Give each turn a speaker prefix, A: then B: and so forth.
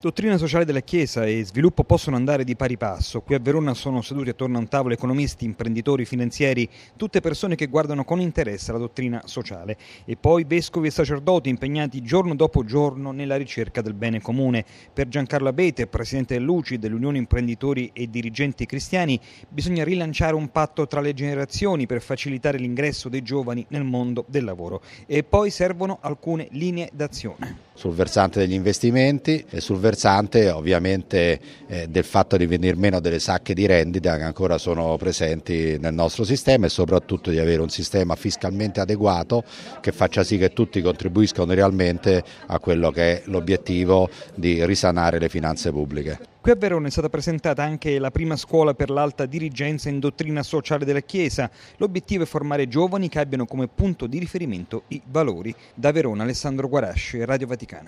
A: Dottrina sociale della Chiesa e sviluppo possono andare di pari passo. Qui a Verona sono seduti attorno a un tavolo economisti, imprenditori, finanzieri, tutte persone che guardano con interesse la dottrina sociale. E poi vescovi e sacerdoti impegnati giorno dopo giorno nella ricerca del bene comune. Per Giancarlo Abete, presidente dell'UCI, dell'Unione Imprenditori e Dirigenti Cristiani, bisogna rilanciare un patto tra le generazioni per facilitare l'ingresso dei giovani nel mondo del lavoro. E poi servono alcune linee d'azione.
B: Sul versante degli investimenti e sul versante ovviamente del fatto di venir meno delle sacche di rendita che ancora sono presenti nel nostro sistema e soprattutto di avere un sistema fiscalmente adeguato che faccia sì che tutti contribuiscano realmente a quello che è l'obiettivo di risanare le finanze pubbliche.
A: Qui a Verona è stata presentata anche la prima scuola per l'alta dirigenza in dottrina sociale della Chiesa. L'obiettivo è formare giovani che abbiano come punto di riferimento i valori. Da Verona, Alessandro Guarasci, Radio Vaticana.